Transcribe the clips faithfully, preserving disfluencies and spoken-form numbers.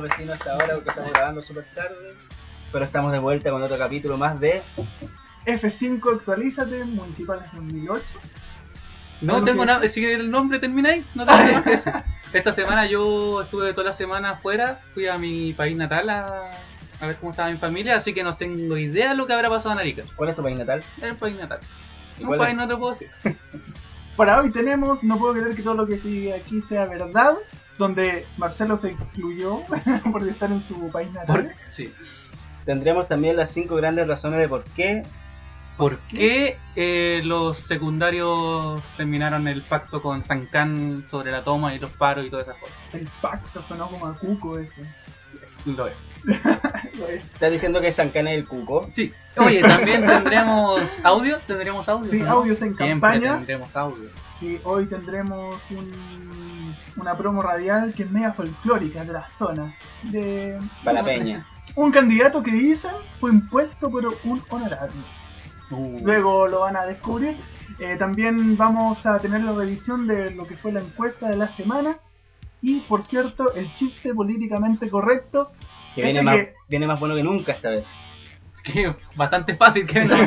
vecinos hasta ahora porque estamos grabando súper tarde. Pero estamos de vuelta con otro capítulo más de F cinco Actualízate, Municipales dos mil ocho. No Algo tengo que- nada, si el nombre termina ahí, no tengo nada que decir. Esta semana yo estuve toda la semana afuera, fui a mi país natal a, a ver cómo estaba mi familia, así que no tengo idea de lo que habrá pasado en Arica. ¿Cuál es tu país natal? Es el país natal. ¿Y Un cuál país es? no te puedo decir. Para hoy tenemos, no puedo creer que todo lo que sigue aquí sea verdad, donde Marcelo se excluyó por estar en su país natal. Por, sí. Tendremos también las cinco grandes razones de por qué. ¿Por qué eh, los secundarios terminaron el pacto con Sankán sobre la toma y los paros y todas esas cosas? El pacto sonó como a cuco ese. Lo es. Lo es. ¿Estás diciendo que Sankana es el cuco? Sí. Oye, también tendremos audios, tendremos audios. Sí, ¿no? audios en Siempre campaña. tendremos audios. Y hoy tendremos un, una promo radial que es media folclórica de la zona. De Palapeña. Un candidato que dicen fue impuesto por un honorario. Uh. Luego lo van a descubrir. Eh, también vamos a tener la revisión de lo que fue la encuesta de la semana. Y por cierto, el chiste políticamente correcto. Que ese viene más, que- viene más bueno que nunca esta vez. Que bastante fácil que venga.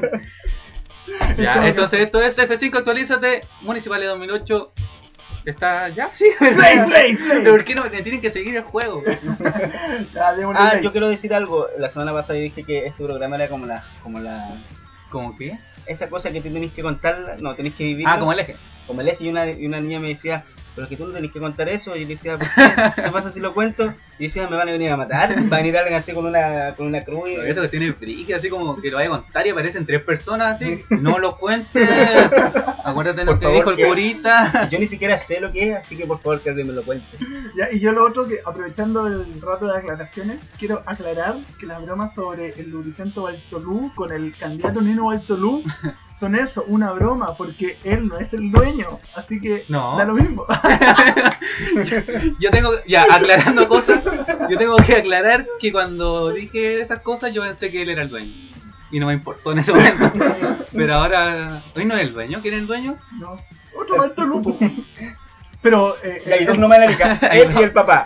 Ya, entonces esto es F cinco Actualízate, Municipales dos mil ocho. ¿Está ya? Sí, Play, play, play. ¿Pero por qué no me tienen que seguir el juego? Ya, démosle Ah, play. yo quiero decir algo. La semana pasada yo dije que este programa era como la... como la... ¿Cómo qué? esa cosa que tú tenés que contar, no, tenés que vivir. Ah, como el eje. Como el eje, y una, y una niña me decía, pero es que tú no tenés que contar eso, y yo le decía, ¿por qué? ¿Qué pasa si lo cuento? Y decía, me van a venir a matar, va a venir alguien así con una, con una cruz. y- Eso que tiene friki, así como que lo vaya a contar y aparecen tres personas así. No lo cuentes. Acuérdate de lo Por que favor, dijo el que- curita. Yo ni siquiera sé lo que es, así que por favor que alguien me lo cuente. Ya, y yo lo otro que, aprovechando el rato de aclaraciones, quiero aclarar que las bromas sobre el lubricante Baltolú con el candidato Nino Baltolú son eso, una broma, porque él no es el dueño, así que No. da lo mismo. Yo tengo, ya, aclarando cosas, yo tengo que aclarar que cuando dije esas cosas yo pensé que él era el dueño. Y no me importó en ese momento. Pero ahora, ¿hoy no es el dueño? ¿Quién es el dueño? No, otro Baltolú. po. Pero, eh, Y ahí dos eh, nomás en la rica, él y el papá.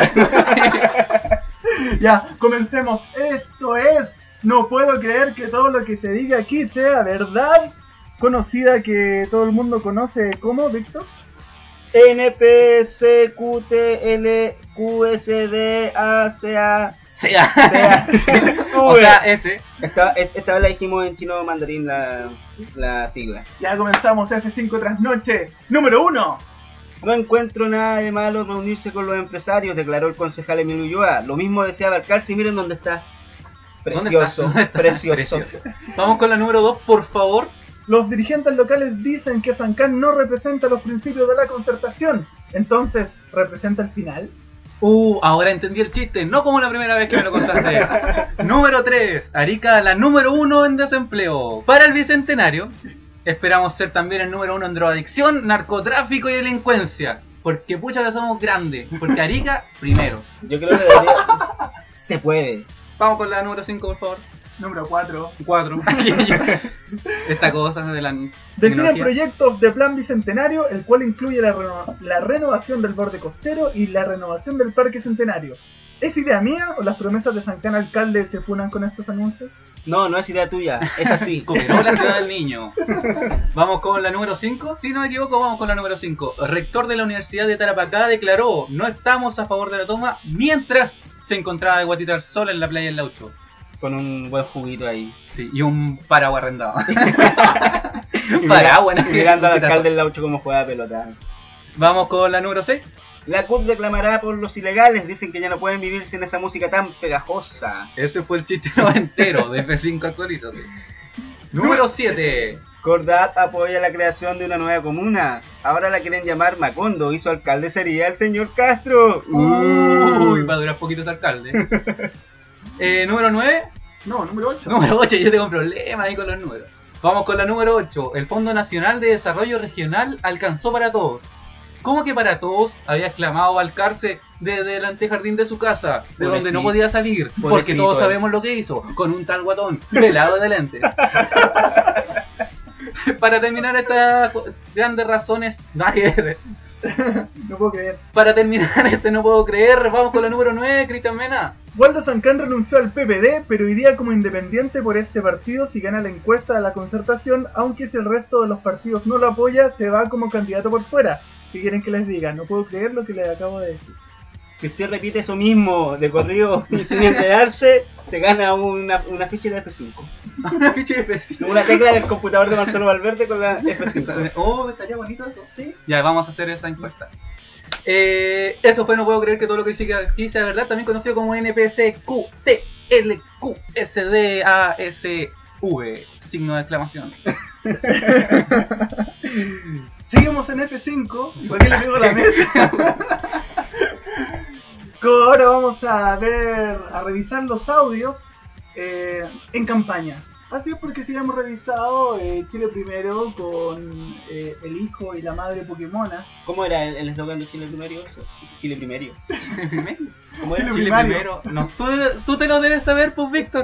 ya, comencemos. Esto es, no puedo creer que todo lo que se diga aquí sea verdad. Conocida que todo el mundo conoce como, Víctor. N P C Q T L Q S D A C A Sea. O O sea, ese. Esta, esta vez la dijimos en chino mandarín la, la sigla. Ya comenzamos F cinco Trasnoche. Número uno. No encuentro nada de malo reunirse con los empresarios, declaró el concejal Emilio Ulloa. Lo mismo desea abarcarse y miren dónde está. Precioso, ¿Dónde está? precioso. Precioso. Vamos con la número dos, por favor. Los dirigentes locales dicen que Sankán no representa los principios de la concertación. Entonces, ¿representa el final? Uh, ahora entendí el chiste, no como la primera vez que me lo contaste. Número tres, Arica, la número uno en desempleo. Para el bicentenario, esperamos ser también el número uno en drogadicción, narcotráfico y delincuencia. Porque pucha que somos grandes. Porque Arica, primero. Yo creo que debería... Se puede. Vamos con la número cinco, por favor. Número cuatro. cuatro. Esta cosa de la Define tecnología. proyectos de plan bicentenario, el cual incluye la, reno- la renovación del borde costero y la renovación del parque centenario. ¿Es idea mía o las promesas de Sankán alcalde se funan con estos anuncios? No, no es idea tuya, es así. Cooperó la ciudad del niño. Vamos con la número cinco. Si no me equivoco, vamos con la número cinco. Rector de la Universidad de Tarapacá declaró: no estamos a favor de la toma mientras se encontraba de guatitar sola en la playa del Laucho. Con un buen juguito ahí. Sí, y un paraguas arrendado. Y Paraguas, mira- y mirando al alcalde del Laucho como juega pelota. Vamos con la número seis. La C U T reclamará por los ilegales, dicen que ya no pueden vivir sin esa música tan pegajosa. Ese fue el chiste noventero de F cinco Actualízate. Número siete. Cordat apoya la creación de una nueva comuna. Ahora la quieren llamar Macondo y su alcalde sería el señor Castro. Uy, va a durar poquito ese alcalde. Eh, número nueve. No, número ocho. Número ocho, yo tengo un problema ahí con los números. Vamos con la número ocho. El Fondo Nacional de Desarrollo Regional alcanzó para todos. ¿Cómo que para todos? Había exclamado Balcarce desde el antejardín de su casa, de donde Pobrecito. no podía salir, porque Pobrecito, todos eh. sabemos lo que hizo, con un tal guatón pelado de lentes. Para terminar estas grandes razones, nada que ver, No puedo creer. Para terminar este no puedo creer, vamos con la número nueve, Cristian Mena. Waldo Sancán renunció al P P D, pero iría como independiente por este partido si gana la encuesta de la Concertación, aunque si el resto de los partidos no lo apoya, se va como candidato por fuera. ¿Qué quieren que les diga? No puedo creer lo que les acabo de decir. Si usted repite eso mismo de corrido y sin enredarse, se gana una, una ficha de F cinco. Una ficha de F cinco. Una tecla del computador de Marcelo Valverde con la F cinco. Oh, estaría bonito eso. Sí. Ya, vamos a hacer esa encuesta. Eh, eso fue, no puedo creer que todo lo que dice aquí sea verdad, también conocido como N P C Q T L Q S D A S V, signo de exclamación. Seguimos en F cinco, ¿por qué le pego la mesa? Ahora vamos a ver, a revisar los audios eh, en campaña. Así es, porque si hemos revisado eh, Chile Primero con eh, el hijo y la madre Pokémona. ¿Cómo era el eslogan de Chile Primero? Sí, sí, Chile Primero. ¿Cómo era? Chile, Chile Primero. No, tú, tú te lo debes saber, pues, Víctor.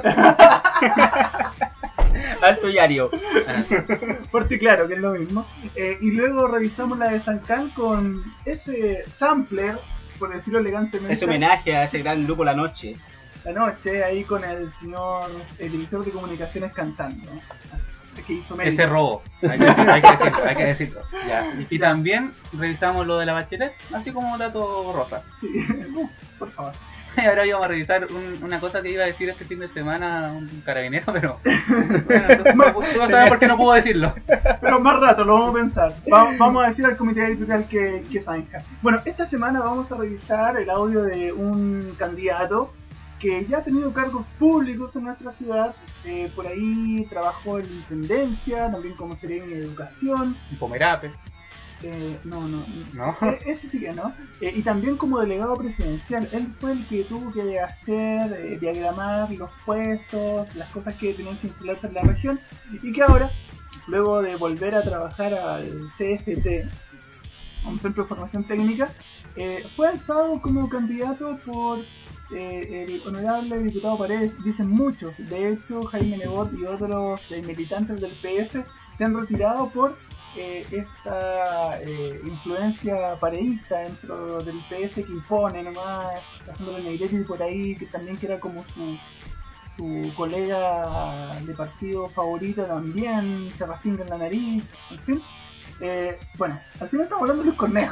Alto Yario. Porque claro, que es lo mismo. Eh, y luego revisamos la de Sancán con ese sampler, por decirlo elegantemente. Ese homenaje a ese gran grupo La Noche. La Noche, ahí con el señor, el director de comunicaciones cantando. Que hizo ese robo, hay que, hay que decirlo, hay que decirlo. Ya. Y también revisamos lo de la Bachelet, así como dato rosa. Sí. Por favor. Ahora íbamos a revisar un, una cosa que iba a decir este fin de semana un carabinero, pero bueno, tú, tú no sabes por qué no puedo decirlo. Pero más rato lo vamos a pensar. Va, vamos a decir al comité editorial que, que zanja. Bueno, esta semana vamos a revisar el audio de un candidato que ya ha tenido cargos públicos en nuestra ciudad. Eh, por ahí trabajó en intendencia, también como sereno en educación. En Pomerape. Eh, no, no, no. Eh, ese sí que no. Eh, y también como delegado presidencial, él fue el que tuvo que hacer, eh, diagramar los puestos, las cosas que tenían que instalarse en la región, y que ahora, luego de volver a trabajar al C F T, un centro de formación técnica, eh, fue alzado como candidato por eh, el honorable diputado Paredes, dicen muchos. De hecho, Jaime Nebot y otros eh, militantes del P S se han retirado por Eh, esta eh, influencia pareísta dentro del P S que impone nomás, haciéndole Negretti por ahí, que también que era como su, su colega de partido favorito también, se rastinga en la nariz, en fin. Eh, bueno, al final estamos hablando de Luis Cornejo.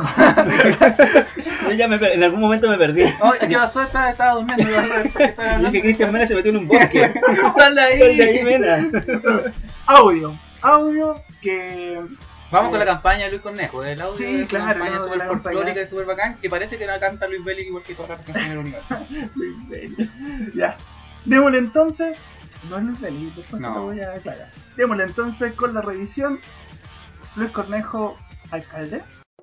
Yo ya me, en algún momento me perdí. Oh, ¿qué pasó? Estaba, estaba durmiendo. Yo dije que Cristian Mena se metió en un bosque. Dale ahí. Dale ahí, Mena. Audio, audio que... Vamos eh, con la campaña de Luis Cornejo, el audio sí, de claro, campaña no, súper la folclórica campaña. y súper bacán, que parece que la canta Luis Belli igual que todas las canciones del universo. Luis Belli. Ya. Démosle entonces... No es Luis Belli, después no. te lo voy a aclarar. Démosle entonces con la revisión. Luis Cornejo, alcalde.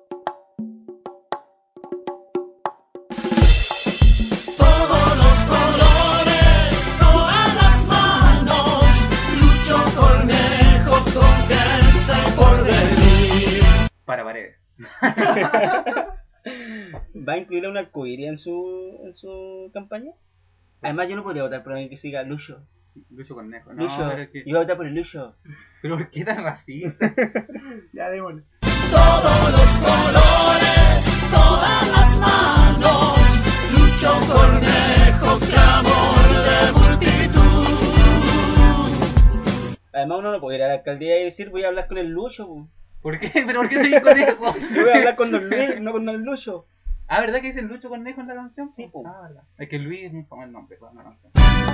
Todos los colores, todas las manos, Lucho Cornejo con fuerza y porvenir. Para Paredes. ¿Va a incluir a un arcoíris en su, en su campaña? Además, yo no podría votar por alguien que siga Lucho. Lucho Cornejo, no, Lucho, pero es que... yo voy a votar por el Lucho. ¿Pero por qué tan racista? Ya, démosle. Todos los colores, todas las manos, Lucho Cornejo, clamor de multitud. Además, uno no puede ir a la alcaldía y decir voy a hablar con el Lucho. Po. ¿Por qué? ¿Pero por qué seguir con eso? Yo voy a hablar con Don Luis, no con el Lucho. Ah, ¿verdad que dicen Lucho Cornejo en la canción? Sí, po. Ah, verdad. Es que Luis es muy famoso el nombre para la canción.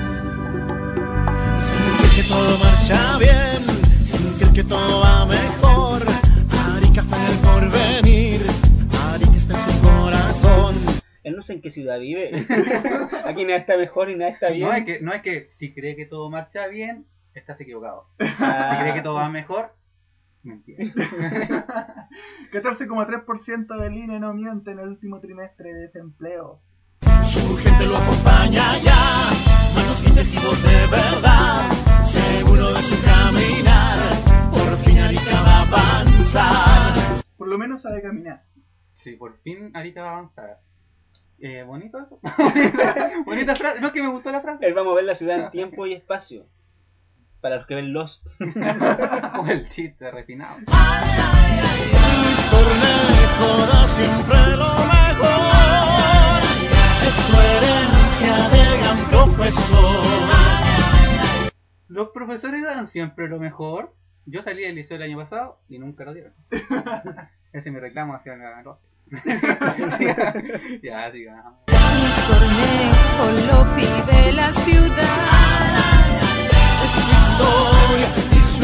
Sin creer que todo marcha bien, sin creer que todo va mejor, Arica fue el porvenir, Arica está en su corazón. Él no sé en qué ciudad vive. Aquí nada está mejor y nada está bien. No es que, no es que si cree que todo marcha bien, estás equivocado. Ah. Si cree que todo va mejor, mentira. catorce coma tres por ciento del I N E no miente en el último trimestre de desempleo. Su gente lo acompaña ya, manos limpias y voz de verdad, seguro de su caminar, por fin Arica va a avanzar. Por lo menos sabe caminar. Sí, por fin Arica va a avanzar. Eh, ¿Bonito eso? Bonita frase. No, es que me gustó la frase. Él va a mover la ciudad en tiempo y espacio. Para los que ven Lost. Como el chiste refinado. Luis Cornejo. mejor, da siempre lo mejor. Es su herencia del gran profesor. Los profesores dan siempre lo mejor. Yo salí del liceo el año pasado y nunca lo dieron. Ese es mi reclamo hacia la cosa. Ya, digamos. Luis Cornejo lo pide la ciudad. Es su historia y su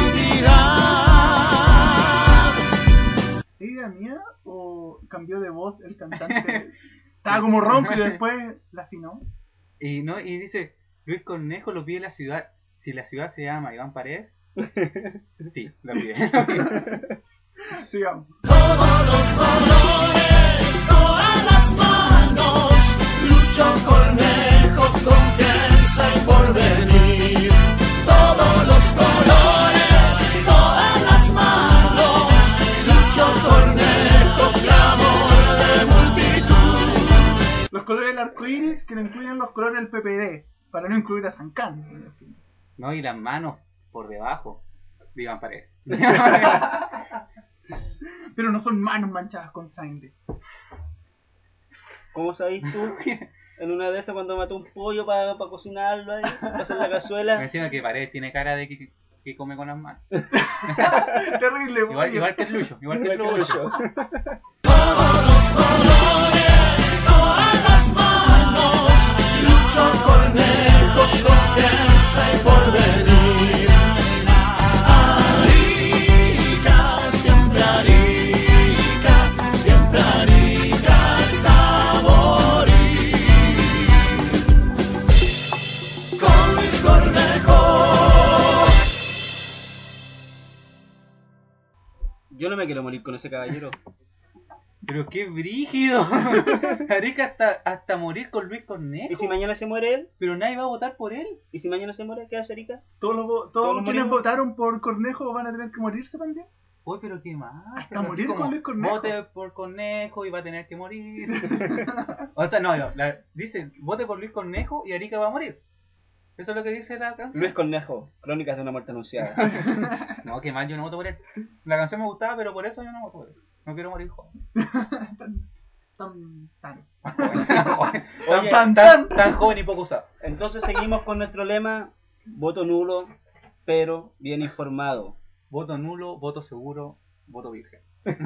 identidad. ¿Ella mía o cambió de voz el cantante? Estaba como ronco y después la afinó. Y no, y dice, Luis Cornejo lo pide la ciudad. Si la ciudad se llama Iván Paredes, sí, lo pide. Sigamos. Todos los colores, todas las manos. Lucho Cornejo, confianza y porvenir. Todos los colores, todas las manos. Lucho Cornejo, clamor de multitud. Los colores del arco iris que no incluyen los colores del P P D, para no incluir a Sancán. No, y las manos por debajo de Iván Paredes. Pero no son manos manchadas con sangre. ¿Cómo sabéis tú? En una de esas cuando mató un pollo para pa cocinarlo ahí, para hacer la cazuela. Me encima que Paredes tiene cara de que, que come con las manos. Terrible, Igual, pollo. igual que el Lucho, igual que el Igual que Lucho. Lucho. Todos los colores, todas las manos. Lucho Cornejo, confianza y porvenir. Arica, siempre Arica, siempre Arica hasta morir. Con Luis Cornejo. Yo no me quiero morir con ese caballero. Pero qué brígido. Arica hasta, hasta morir con Luis Cornejo. ¿Y si mañana se muere él? Pero nadie va a votar por él. ¿Y si mañana se muere? ¿Qué hace Erika? Todos, los, vo- todos, Todos quienes morimos. votaron por Cornejo van a tener que morirse también. Uy, pero qué más. Hasta Pero así morir como, con Luis Cornejo. Vote por Cornejo y va a tener que morir. O sea, no, no la, dice, vote por Luis Cornejo y Arica va a morir. Eso es lo que dice la canción. Luis Cornejo, Crónicas de una muerte anunciada. No, qué mal, yo no voto por él. La canción me gustaba, pero por eso yo no voto por él. No quiero morir joven. Tan, tan. Oye, tan, tan, tan joven y poco usado. entonces seguimos con nuestro lema, voto nulo, pero bien informado. Voto nulo, voto seguro, voto virgen.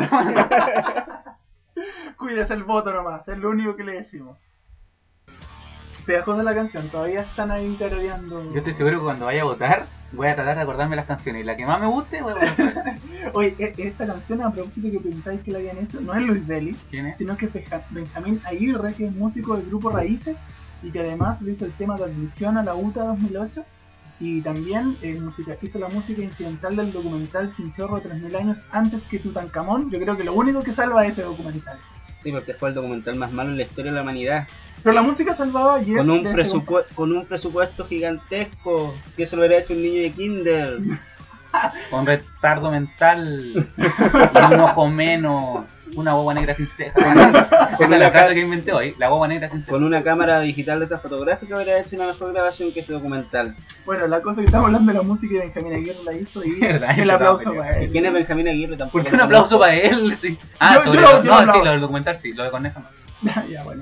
Cuídese el voto nomás, es lo único que le decimos. Pegajosa la canción, todavía están ahí tarareando. Yo estoy seguro que cuando vaya a votar voy a tratar de acordarme las canciones. Y la que más me guste voy a votar por ella. Oye, e- esta canción, a propósito que pensáis que la habían hecho, no es Luis Deli, ¿Quién es? sino que es Beja- Benjamín Aguirre, que es músico del grupo Raíces y que además hizo el tema de admisión a la U T A dos mil ocho y también eh, música, hizo la música incidental del documental Chinchorro tres mil años antes que Tutankamón. Yo creo que lo único que salva es ese documental. Sí, porque fue el documental más malo en la historia de la humanidad. Pero la música salvaba y es Con un, de ese presupu- con un presupuesto gigantesco, que eso lo hubiera hecho un niño de kinder. Con retardo mental, y un ojo menos, una guagua negra sin cejas. Esa es la frase que inventé hoy, la guagua negra sin cejas. Con una cámara digital de esas fotográficas hubiera hecho una mejor grabación que ese documental. Bueno, la cosa que estamos hablando de la música y Benjamín Aguirre la hizo y Verdad, el yo aplauso estaba para ¿Y él. quién es Benjamín Aguirre? Tampoco ¿Por qué lo un aplauso conozco. para él? Sí. Ah, Yo- sobre yo lo- lo- yo lo no, sí, aplaudo. lo del documental sí, lo de Cornejo no. Ya, bueno.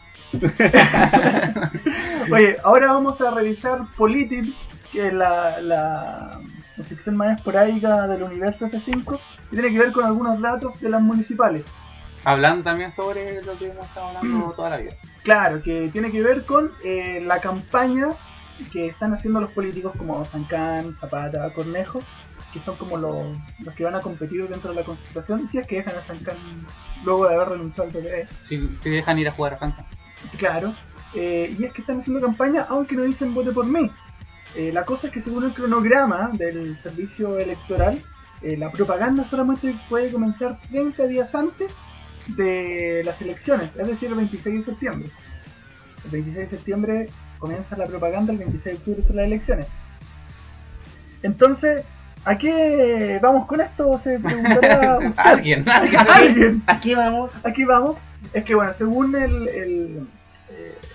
Oye, ahora vamos a revisar Politics, que es la, la, la sección más esporádica del universo F cinco, que tiene que ver con algunos datos de las municipales. Hablando también sobre lo que hemos estado hablando toda la vida. Claro, que tiene que ver con eh, la campaña que están haciendo los políticos como Sancán, Zapata, Cornejo, que son como los, los que van a competir dentro de la Constitución, si es que dejan a Sancán luego de haber renunciado al P P D. Si, si dejan ir a jugar a Fanta. Claro, eh, y es que están haciendo campaña aunque no dicen vote por mí. Eh, la cosa es que según el cronograma del servicio electoral, eh, la propaganda solamente puede comenzar treinta días antes de las elecciones, es decir, el veintiséis de septiembre. El veintiséis de septiembre comienza la propaganda, el veintiséis de octubre son las elecciones. Entonces, ¿a qué vamos con esto? Se preguntará usted. Alguien, alguien. ¿Alguien? Aquí vamos. Aquí vamos. Es que bueno, según el, el, eh,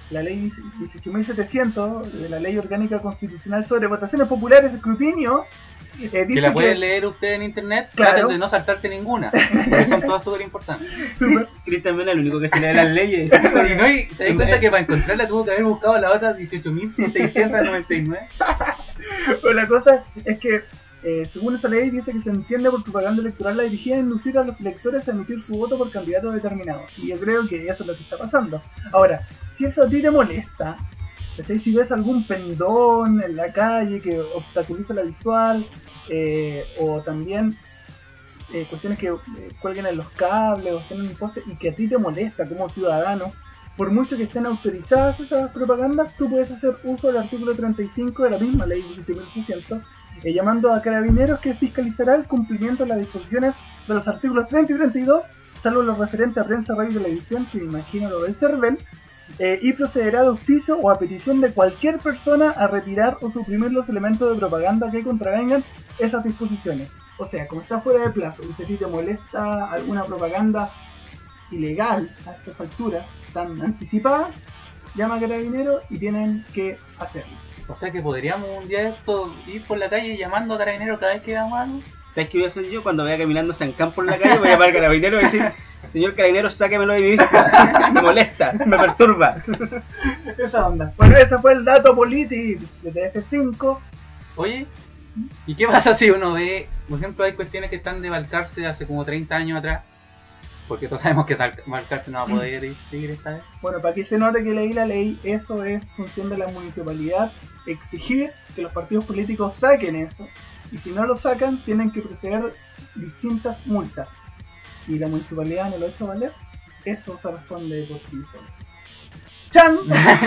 la ley dieciocho mil setecientos de la Ley Orgánica Constitucional sobre Votaciones Populares y Escrutinios, eh, Que dice la pueden que... leer usted en internet, Claro. traten de no saltarse ninguna, porque son todas súper importantes. Súper. Cristian Mena es el único que se lee las leyes. Y no, y te das cuenta que para encontrarla tuvo que haber buscado la otra dieciocho mil seiscientos noventa y nueve. Pero la cosa es que, eh, según esa ley, dice que se entiende por propaganda electoral la dirigida a inducir a los electores a emitir su voto por candidatos determinados. Y yo creo que eso es lo que está pasando. Ahora, si eso a ti te molesta, ¿cachai? Si ves algún pendón en la calle que obstaculiza la visual, eh, o también eh, cuestiones que eh, cuelguen en los cables o estén en un poste y que a ti te molesta como ciudadano, por mucho que estén autorizadas esas propagandas, tú puedes hacer uso del artículo treinta y cinco de la misma ley dieciocho mil ochocientos, eh, llamando a carabineros que fiscalizará el cumplimiento de las disposiciones de los artículos treinta y treinta y dos, salvo lo referente a prensa, radio y televisión, que me imagino lo del CERVEL, eh, y procederá de oficio o a petición de cualquier persona a retirar o suprimir los elementos de propaganda que contravengan esas disposiciones. O sea, como está fuera de plazo y si a ti te molesta alguna propaganda ilegal a estas alturas tan anticipadas, llama a carabineros y tienen que hacerlo. O sea que podríamos un día de esto ir por la calle llamando a carabineros cada vez que veamos algo. ¿Sabes qué voy a hacer yo? Cuando vaya caminando San Campo en la calle, voy a llamar al carabinero y decir: señor carabinero, sáquemelo de mi vista. Me molesta, me perturba. Esa onda. Bueno, ese fue el dato político de T F cinco. Oye, ¿y qué pasa si uno ve, por ejemplo, hay cuestiones que están de Balcarce de hace como treinta años atrás? Porque todos sabemos que Sal- Balcarce no va a poder seguir esta vez. Bueno, para que se note que leí la ley, eso es función de la municipalidad, exigir que los partidos políticos saquen eso, y si no lo sacan, tienen que proceder distintas multas. Y la municipalidad no lo ha hecho valer, eso se responde por sí solo. ¡Chan!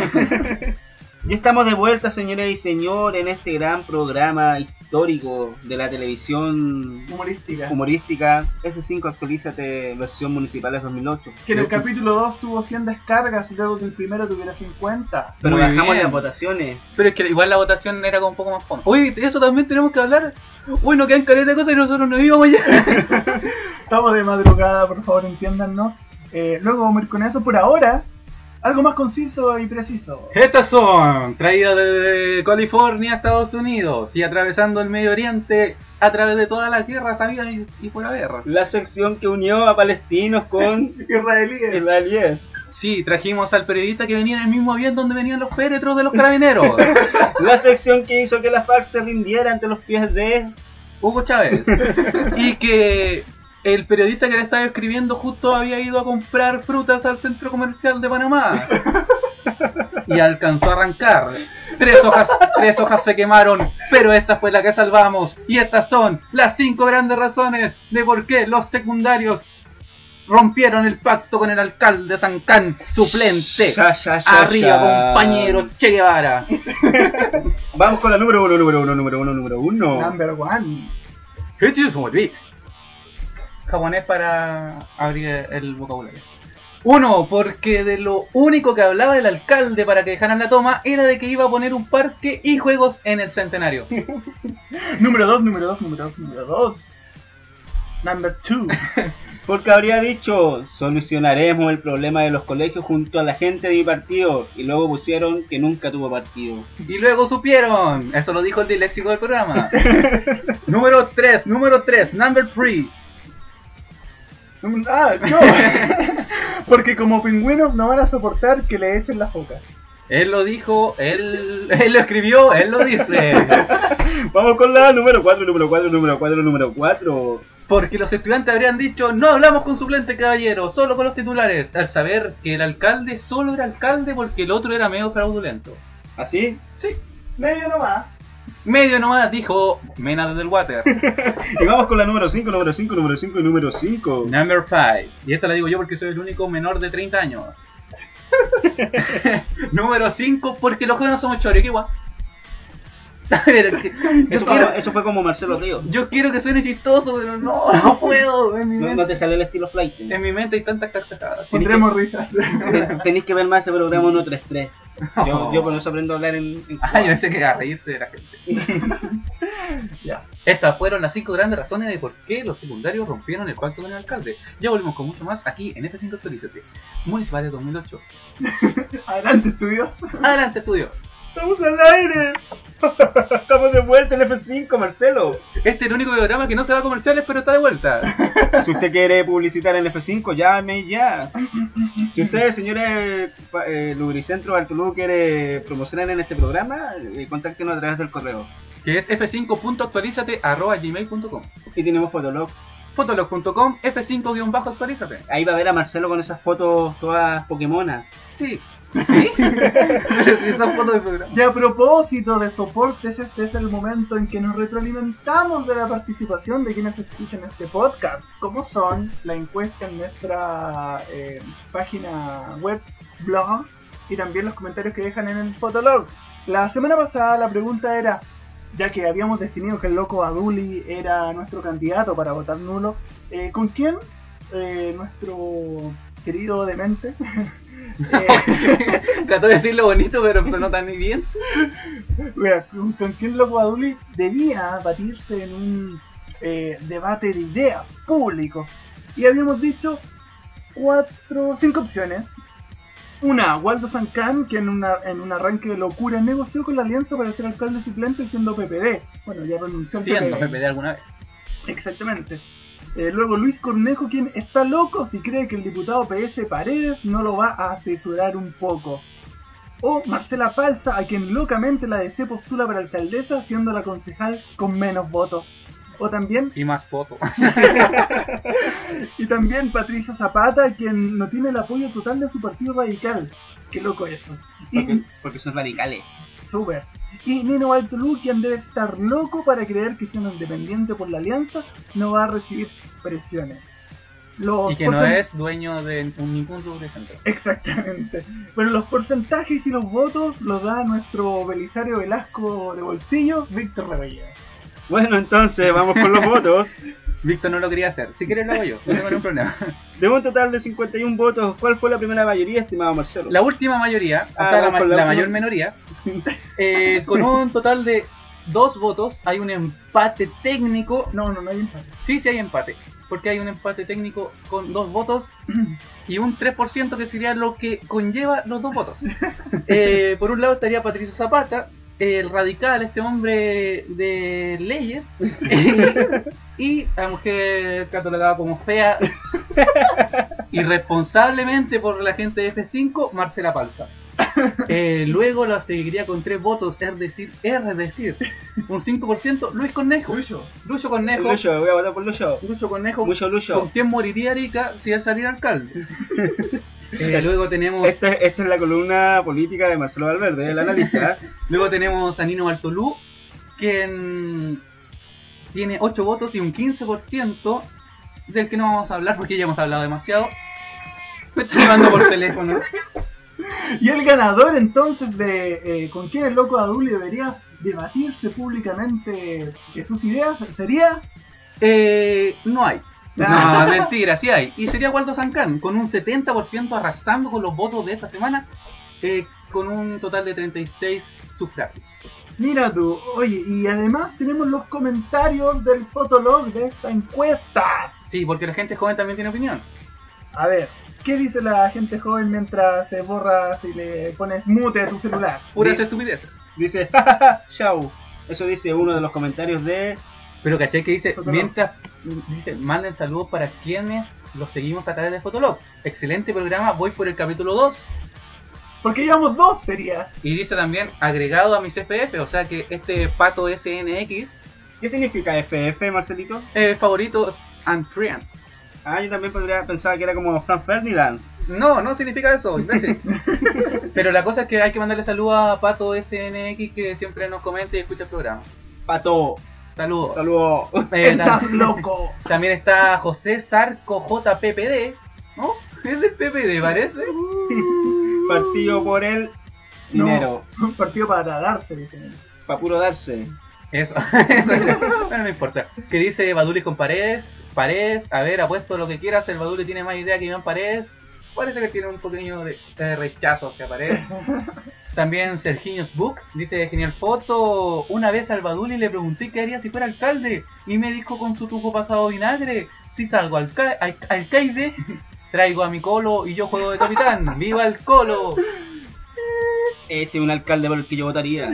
Ya estamos de vuelta, señoras y señores, en este gran programa histórico de la televisión Humorística. humorística F cinco Actualízate, versión municipales dos mil ocho. Que en el capítulo dos tuvo cien descargas y luego que el primero tuviera cincuenta. Pero Muy bajamos bien. las votaciones. Pero es que igual la votación era como un poco más fome. Oye, de eso también tenemos que hablar. Uy, no quedan caleta de cosas y nosotros no íbamos ya. Estamos de madrugada, por favor, entiéndannos. Eh, luego vamos a ir con eso. Por ahora, algo más conciso y preciso. Estas son traídas desde California a Estados Unidos y atravesando el Medio Oriente a través de todas las guerras habidas y, y por haber. La sección que unió a palestinos con Israelíes. israelíes. Sí, trajimos al periodista que venía en el mismo avión donde venían los féretros de los carabineros, La sección que hizo que la FARC se rindiera ante los pies de... Hugo Chávez. Y que el periodista que le estaba escribiendo justo había ido a comprar frutas al centro comercial de Panamá. Y alcanzó a arrancar. Tres hojas, tres hojas se quemaron, pero esta fue la que salvamos. Y estas son las cinco grandes razones de por qué los secundarios rompieron el pacto con el alcalde Sancán, suplente. Ya, ya, ya, Arriba, ya. compañero Che Guevara. Vamos con la número uno, número uno, número uno, número uno. Number one. Japonés para abrir el vocabulario. Uno, porque de lo único que hablaba el alcalde para que dejaran la toma era de que iba a poner un parque y juegos en el centenario. Número dos, número dos, número dos, número dos. Number two. Porque habría dicho: solucionaremos el problema de los colegios junto a la gente de mi partido. Y luego pusieron que nunca tuvo partido. Y luego supieron, eso lo dijo el disléxico del programa. Número tres, número tres, number three. Ah, yo. Porque como pingüinos no van a soportar que le echen las focas. Él lo dijo, él, él lo escribió, él lo dice. Vamos con la número cuatro, número cuatro, número cuatro, número cuatro. Porque los estudiantes habrían dicho, no hablamos con suplente caballero, solo con los titulares. Al saber que el alcalde solo era alcalde porque el otro era medio fraudulento. ¿Así? Sí. Medio nomás. Medio nomás dijo Mena del Water. Y vamos con la número cinco, número cinco, número cinco y número cinco. Number five. Y esta la digo yo porque soy el único menor de treinta años. Número cinco, porque los jóvenes somos choros, que igual. A ver, que- Eso yo, fue, quiero, eso fue como Marcelo Río. yo quiero que suene chistoso, pero no, no puedo. En mi No, mente, no te sale el estilo flight. en mi mente hay tantas carcajadas. Pondremos risas. Ten- Tenéis que ver más ese programa uno tres tres. Yo, yo por eso aprendo a hablar en, en Ah, yo pensé que iba a reírte de la gente. Ya. Estas fueron las cinco grandes razones de por qué los secundarios rompieron el pacto con el alcalde. Ya volvemos con mucho más aquí en F cinco Actualízate. Municipales dos mil ocho. Adelante, estudio. Adelante, estudio. ¡Estamos al aire! ¡Estamos de vuelta en F cinco, Marcelo! Este es el único programa que no se va a comerciales, pero está de vuelta. Si usted quiere publicitar en F cinco, llame ya. Si usted, señores eh, Lubricentro Bartolú, quiere promocionar en este programa, eh, contáctenos a través del correo. Que es f cinco punto actualízate arroba gmail punto com. Aquí tenemos Fotolog. Fotolog punto com, f cinco guión bajo actualízate. Ahí va a ver a Marcelo con esas fotos todas pokémonas. Sí. ¿Sí? Esas fotos de programa. Y a propósito de soportes, este es el momento en que nos retroalimentamos de la participación de quienes escuchan este podcast, como son la encuesta en nuestra eh, página web, blog, y también los comentarios que dejan en el Fotolog. La semana pasada la pregunta era, ya que habíamos definido que el loco Aduli era nuestro candidato para votar nulo, eh, ¿con quién? Eh, nuestro querido demente... Eh, Trató de decirlo bonito, pero no tan bien. Mira, con quién loco Aduli debía batirse en un eh, debate de ideas público. Y habíamos dicho cuatro, cinco opciones. Una, Waldo Sancán, que en, una, en un arranque de locura negoció con la alianza para ser alcalde suplente siendo P P D. Bueno, ya renunció al P P D. Siendo P P D alguna vez. Exactamente. Eh, luego Luis Cornejo, quien está loco si cree que el diputado P S Paredes no lo va a asesorar un poco. O Marcela Palza, a quien locamente la D C postula para alcaldesa siendo la concejal con menos votos. O también... Y más fotos. y también Patricio Zapata, quien no tiene el apoyo total de su partido radical. Qué loco eso. Porque, Y... porque son radicales. Súper. Y Nino Bartolú, quien debe estar loco para creer que siendo independiente por la alianza no va a recibir presiones. Los Y que no porcent- es dueño de ningún lubricentro. Exactamente. Bueno, los porcentajes y los votos los da nuestro Belisario Velasco de bolsillo, Víctor Rebella. Bueno, entonces vamos con los votos. Víctor no lo quería hacer. Si quieres lo hago yo, no tengo ningún problema. De un total de cincuenta y uno votos, ¿cuál fue la primera mayoría, estimado Marcelo? La última mayoría, o Ah, sea, la, vamos ma- con la la última. mayor minoría, eh, con un total de dos votos, hay un empate técnico. No, no, no hay empate. Sí, sí hay empate, porque hay un empate técnico con dos votos y un tres por ciento que sería lo que conlleva los dos votos. Eh, por un lado estaría Patricio Zapata, el radical, este hombre de leyes, y, y la mujer catalogada como fea, irresponsablemente por la gente de F cinco, Marcela Palza. Eh, luego la seguiría con tres votos, es decir, es decir, un cinco por ciento, Luis Cornejo. Lucho. Lucho Cornejo. Lucho, voy a votar por Lucho. Lucho Cornejo. Mucho Lucho. ¿Con quién moriría Arica si él saliera alcalde? Eh, luego tenemos Esta, esta es la columna política de Marcelo Valverde, el analista. luego tenemos a Nino Bartolú, quien tiene ocho votos y un quince por ciento del que no vamos a hablar porque ya hemos hablado demasiado. Me está llamando por teléfono. Y el ganador entonces de eh, con quién el loco Aduli debería debatirse públicamente de sus ideas sería... Eh, no hay. No, mentira, sí hay. Y sería Waldo Sancán, con un setenta por ciento arrasando con los votos de esta semana, eh, con un total de treinta y seis sufragios. Mira tú, oye, y además tenemos los comentarios del Fotolog de esta encuesta. Sí, porque la gente joven también tiene opinión. A ver, ¿qué dice la gente joven mientras se borra si le pones mute a tu celular? Puras Dice- estupideces. Dice, jajaja, chau. Eso dice uno de los comentarios de... Pero caché que dice, Fotolog. mientras, dice, manden saludos para quienes los seguimos a través de Fotolog. Excelente programa, voy por el capítulo dos. Porque llevamos dos sería. Y dice también, agregado a mis F F, o sea que este pato S N X, ¿Qué significa F F, Marcelito? eh, favoritos and friends. Ah, yo también podría pensar que era como Frank Ferdinand. No, no significa eso, imbécil. Pero la cosa es que hay que mandarle saludos a Pato S N X que siempre nos comenta y escucha el programa. Pato, Saludos. saludos. Eh, Estás tam- loco. También está José Sarco J P P D, ¿no? Es de P P D, parece. Partido por el dinero. No, un partido para darse, dicen. Para puro darse. Eso, eso es- bueno, no importa. Que dice Baduli con Paredes, Paredes, a ver, apuesto lo que quieras, el Baduli tiene más idea que Iván Paredes. parece que tiene un pequeño de, de rechazo hacia Paredes. También Sergiños Book dice, genial foto. Una vez al Baduli le pregunté qué haría si fuera alcalde y me dijo con su tubo pasado vinagre, si salgo alca al alcaide, traigo a mi Colo y yo juego de capitán. ¡Viva el Colo! Ese es un alcalde por el que yo votaría.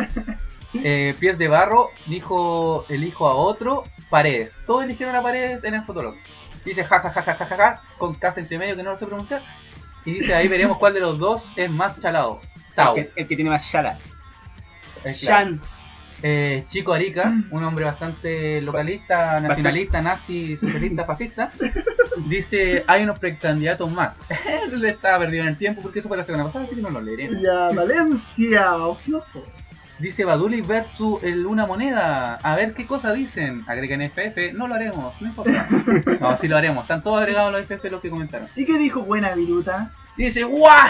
Eh, Pies de Barro dijo, elijo a otro, Paredes. Todos eligieron a Paredes en el Fotolog. Dice ja ja ja ja ja ja, ja con casa entre medio que no lo sé pronunciar. Y dice, ahí veremos cuál de los dos es más chalado. Tau. El que, el que tiene más chala. Eh, claro. Shan. Eh, Chico Arica, un hombre bastante localista, nacionalista, nazi, socialista, fascista, dice, hay unos precandidatos más. Él estaba perdido en el tiempo porque eso fue la semana pasada, así que no lo leeremos. Ya, Valencia, ocioso. Dice Baduli versus el Una Moneda. A ver qué cosa dicen. Agregan F F. No lo haremos, no importa. No, sí lo haremos. Están todos agregados los F F los que comentaron. ¿Y qué dijo buena viruta? Dice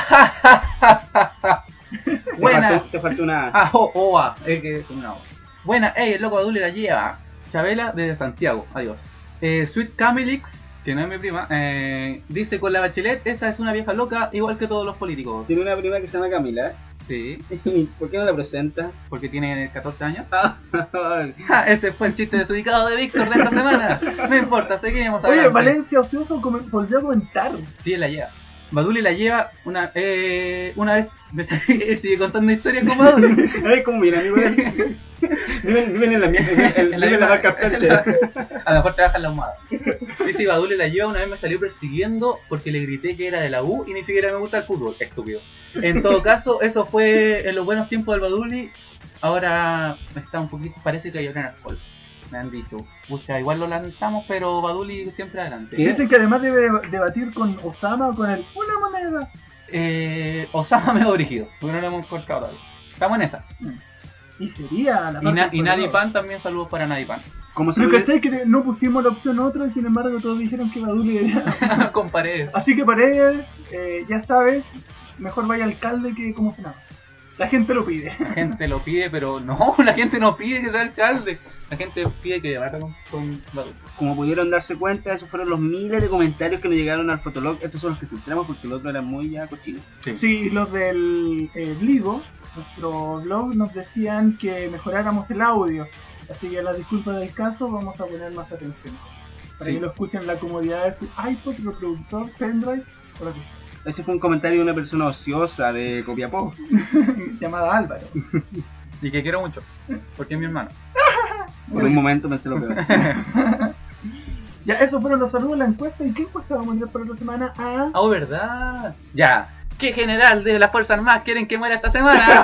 ¡guau! Buena. Te faltó, te faltó una. Ah, oh, oh, ah. Es que es una O. Buena, ey, el loco Baduli la lleva. Chabela desde Santiago. Adiós. Eh, Sweet Camelix, que no es mi prima, eh, dice con la Bachelet, esa es una vieja loca, igual que todos los políticos. Tiene una prima que se llama Camila. Sí, ¿Por qué no la presenta? porque tiene catorce años. Ah, Ja, ese fue el chiste desubicado de Víctor de esta semana. No importa, seguimos Oye, adelante. Valencia ocioso come- volvió a comentar. Sí, él la lleva. Baduli la lleva una eh, una vez me salí, él sigue contando historias con Baduli. Ay, cómo viene, amigo. Viven, viven en la mierda, en, en, en la marca Perte. A lo mejor trabaja en la humada. Dice Baduli la lleva, una vez me salió persiguiendo porque le grité que era de la U y ni siquiera me gusta el fútbol. Estúpido. En todo caso, eso fue en los buenos tiempos del Baduli. Ahora está un poquito, parece que hay en alcohol. Me han dicho. Pucha, igual lo lanzamos, pero Baduli siempre adelante. ¿Qué? Dicen que además debe debatir con Osama o con el una moneda. Eh, Osama me ha dirigido, porque no lo hemos cortado todavía. Estamos en esa. Y sería la Y, na parte y del Nadipan programa. también, saludos para Nadipan. ¿Cómo se Pero ve? cachai que no pusimos la opción otra y sin embargo todos dijeron que Baduli era. Con Paredes. Así que Paredes, eh, ya sabes, mejor vaya alcalde que como senador. La gente lo pide. La gente lo pide, pero no, la gente no pide que sea alcalde. La gente pide que debata con, con Baduli. Como pudieron darse cuenta, esos fueron los miles de comentarios que nos llegaron al Fotolog. Estos son los que filtramos porque los otros eran muy ya cochinos. Sí. Sí, los del eh, Bligo, nuestro blog, nos decían que mejoráramos el audio. Así que a las disculpas del caso vamos a poner más atención. Para Sí. que lo escuchen en la comodidad de su iPod, reproductor, pendrive o lo que Ese fue un comentario de una persona ociosa de Copiapó. sea. Llamada Álvaro. Y que quiero mucho, porque es mi hermano. Por un momento pensé lo peor. Ya, esos fueron los saludos de la encuesta. ¿Y qué encuesta vamos a ir para otra semana? Ah, Oh, ¿verdad? Ya. ¿Qué general de las Fuerzas Armadas quieren que muera esta semana?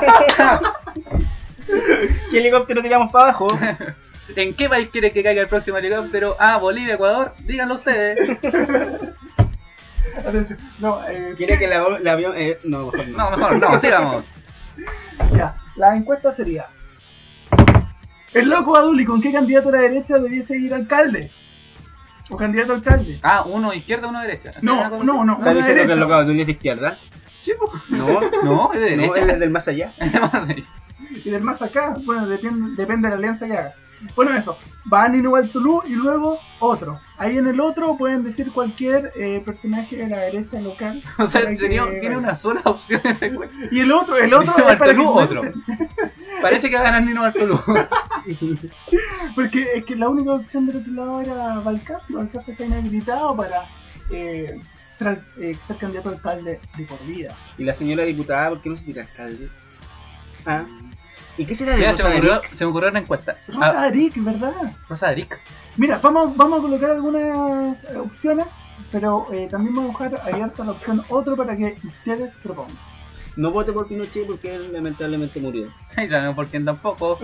¿Qué helicóptero tiramos para abajo? ¿En qué país quiere que caiga el próximo helicóptero? Ah, Bolivia, Ecuador. Díganlo ustedes. atención. No, eh, ¿Quiere que la, la avión.? Eh, no, mejor no. No, mejor no, sigamos. Ya, la encuesta sería: el loco Baduli, ¿con qué candidato a la derecha debiese ir alcalde? ¿O candidato a alcalde? Ah, uno izquierda, uno derecha. No, no, no. ¿Estás una diciendo que el derecha. locado de un de izquierda? Sí, po. No, No, es de no, derecha. él es del más allá. Y del más acá, bueno, depende, depende de la alianza que haga. Bueno, eso, va Nino Baltolú y luego otro. Ahí en el otro pueden decir cualquier eh, personaje de la derecha local. O sea, para el señor que- tiene una sola opción en ese juego. Y el otro, el otro Nino es para que Baltolú, otro. piensen. Parece que va a ganar Nino Bartolú. Porque es que la única opción del otro lado era Balcás, y Balcás está inhabilitado para eh, tra- eh, ser candidato a alcalde de por vida. Y la señora diputada, ¿por qué no se tira alcalde? Ah. ¿Y qué será de Mira, se Rosa me, de ocurrió, Rick? se me ocurrió una encuesta. Rosa Ah, Aric, ¿verdad? Rosa de Rick. Mira, vamos, vamos a colocar algunas eh, opciones, pero eh, también vamos a dejar abierta la opción otro para que ustedes propongan. No vote por Pinochet porque él lamentablemente murió. Y sabemos por quién tampoco.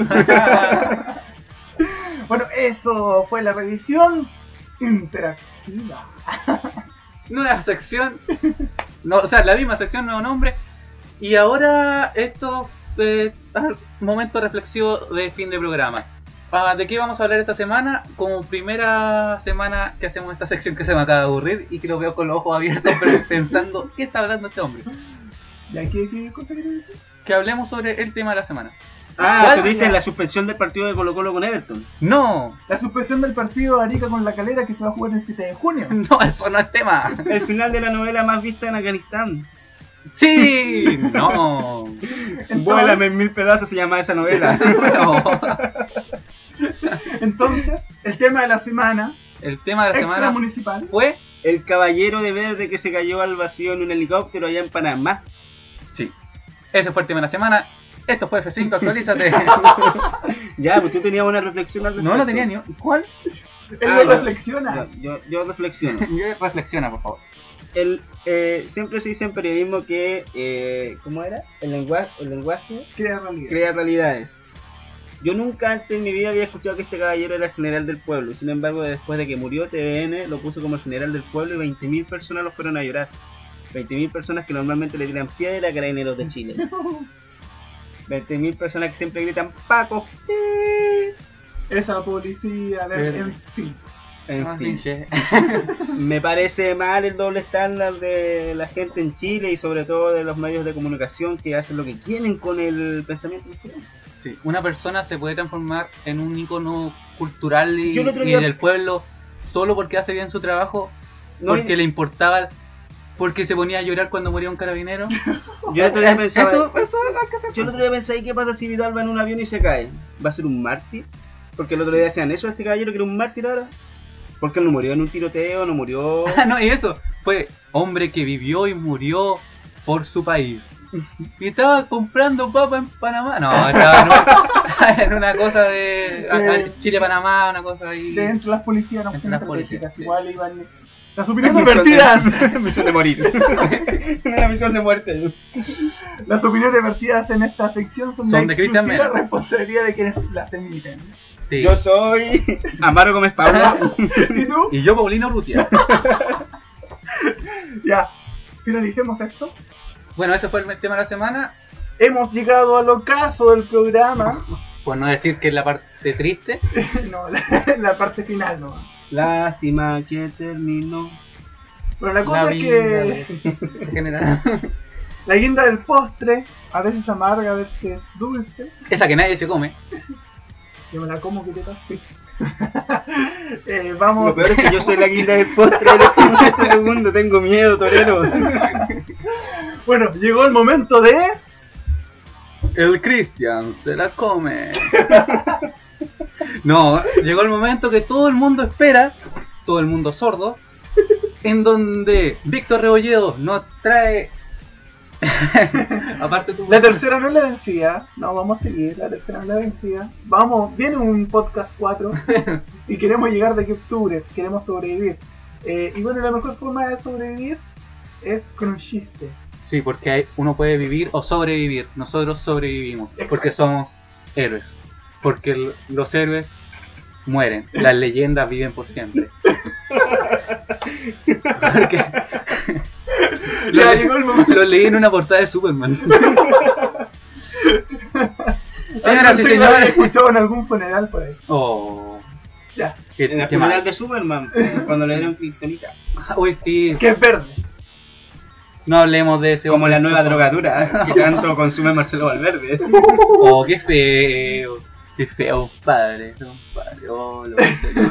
Bueno, eso fue la revisión interactiva. Nueva sección. No, o sea, la misma sección, nuevo nombre. Y ahora esto eh, momento reflexivo de fin de programa. Ah, ¿de qué vamos a hablar esta semana? Como primera semana que hacemos esta sección que se me acaba de aburrir y que lo veo con los ojos abiertos pero pensando, ¿qué está hablando este hombre? ¿Ya qué, qué cosa querés decir? Que hablemos sobre el tema de la semana. Ah, ¿Cuál? tú dices la suspensión del partido de Colo Colo con Everton. No, La suspensión del partido de Arica con la Calera que se va a jugar el siete de junio. no, eso no es tema. El final de la novela más vista en Afganistán. Sí, no. Vuélame en mil pedazos se llama esa novela. No. Entonces, el tema de la semana, El tema de la semana extramunicipal, fue... El caballero de verde que se cayó al vacío en un helicóptero allá en Panamá. Sí, ese fue el tema de la semana. Esto fue F cinco, actualízate. Ya, pues tú tenías una reflexión al No, no respecto. tenía ni... ¿Cuál? él Ah, lo yo- reflexiona. Yo, yo, yo reflexiono. Reflexiona, por favor. El, eh, siempre se dice en periodismo que, eh, ¿cómo era? El lenguaje, el lenguaje Crea realidad. crea realidades. Yo nunca antes en mi vida había escuchado que este caballero era el general del pueblo. Sin embargo, después de que murió, T V N lo puso como el general del pueblo y veinte mil personas lo fueron a llorar. veinte mil personas que normalmente le tiran piedra a carabineros de Chile. veinte mil personas que siempre gritan Paco. Esa policía, de- Eh. en fin. En Ah, fin, pinche. me parece mal el doble estándar de la gente en Chile y sobre todo de los medios de comunicación que hacen lo que quieren con el pensamiento chileno. Sí, una persona se puede transformar en un icono cultural y, Yo el otro y día- del pueblo solo porque hace bien su trabajo, No, porque le importaba, porque se ponía a llorar cuando moría un carabinero. yo el otro día pensaba, Eso, eso hay que hacer. yo el otro día pensé, ¿y qué pasa si Vidal va en un avión y se cae? ¿Va a ser un mártir? Porque el otro día decían eso, este caballero que era un mártir ahora. Porque él no murió en un tiroteo, no murió... Ah, no, y eso, fue hombre que vivió y murió por su país. Y estaba comprando papa en Panamá. No, estaba en, un- en una cosa de a- a- Chile-Panamá, una cosa ahí. De dentro de las policías no Entre son las estratégicas, policías, sí. igual iban. Las opiniones Misión vertidas, de, misión de morir. Una misión de muerte. las opiniones vertidas en esta sección son, Son de Cristian exclusiva Mena. responsabilidad de quienes las emiten. Sí. Yo soy Amaro Gómez Pablo. ¿Y tú? Y yo, Paulino Rutia. Ya, finalicemos esto. Bueno, ese fue el tema de la semana. Hemos llegado al ocaso del programa. Por no decir que es la parte triste. No, la, la parte final no. Lástima que terminó. Pero la cosa La es vida que en general. la guinda del postre, a veces amarga, a veces dulce. Esa que nadie se come. Yo me la como, ¿qué te pasa? eh, Lo vamos. peor es que yo soy la guinda del postre de este segundo. Tengo miedo, torero. Bueno, llegó el momento de. El Christian se la come. No, llegó el momento que todo el mundo espera, todo el mundo sordo, en donde Víctor Rebolledo nos trae. Aparte tú. La tercera no es la vencida. No, vamos a seguir. La tercera no es la vencida. Vamos, viene un podcast cuatro y queremos llegar de aquí a octubre. Queremos sobrevivir. Eh, y bueno, la mejor forma de sobrevivir es con un chiste. Sí, porque hay, uno puede vivir o sobrevivir. Nosotros sobrevivimos porque somos héroes. Porque l- los héroes mueren. Las leyendas viven por siempre. Porque lo, Ya le- llegó el momento. lo leí en una portada de Superman. Señoras y Algo así lo había señores. escuchado en algún funeral por ahí. Oh, Ya. qué, En la qué funeral mal. de Superman, cuando le dieron kriptonita. Uy, sí. Que es verde. No hablemos de ese Como hombre, la nueva por favor. drogadura que tanto consume Marcelo Valverde. Oh, qué feo. Qué feo, padre. Compadre. Oh, lo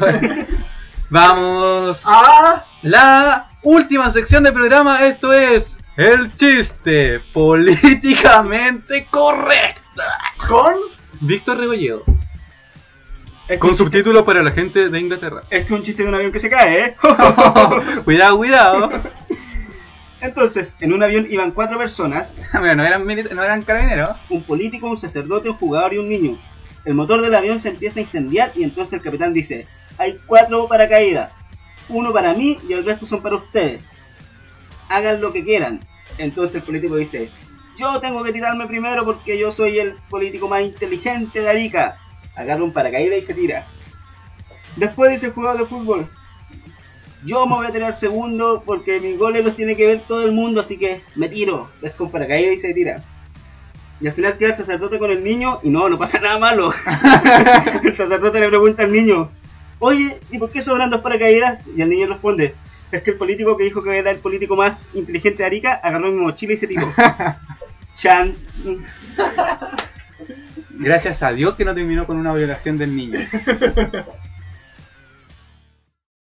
Vamos. Ah, La última sección del programa, esto es el chiste políticamente correcta. con. Víctor Rebolledo. Este Con es un chiste- subtítulos para la gente de Inglaterra. este es un chiste de un avión que se cae, ¿eh? Cuidado, cuidado. Entonces, en un avión iban cuatro personas, Mira, no eran, milita- no eran carabineros. un político, un sacerdote, un jugador y un niño. El motor del avión se empieza a incendiar y entonces el capitán dice, hay cuatro paracaídas, uno para mí y el resto son para ustedes. Hagan lo que quieran. Entonces el político dice, yo tengo que tirarme primero porque yo soy el político más inteligente de Arica. Agarra un paracaídas y se tira. Después dice el jugador de fútbol, yo me voy a tirar segundo porque mis goles los tiene que ver todo el mundo, así que me tiro. Es con paracaídas y se tira. Y al final queda el sacerdote con el niño y no, no pasa nada malo. El sacerdote le pregunta al niño, oye, ¿y por qué sobran dos paracaídas? Y el niño responde, es que el político que dijo que era el político más inteligente de Arica agarró mi mochila y se tiró. Chan. Gracias a Dios que no terminó con una violación del niño.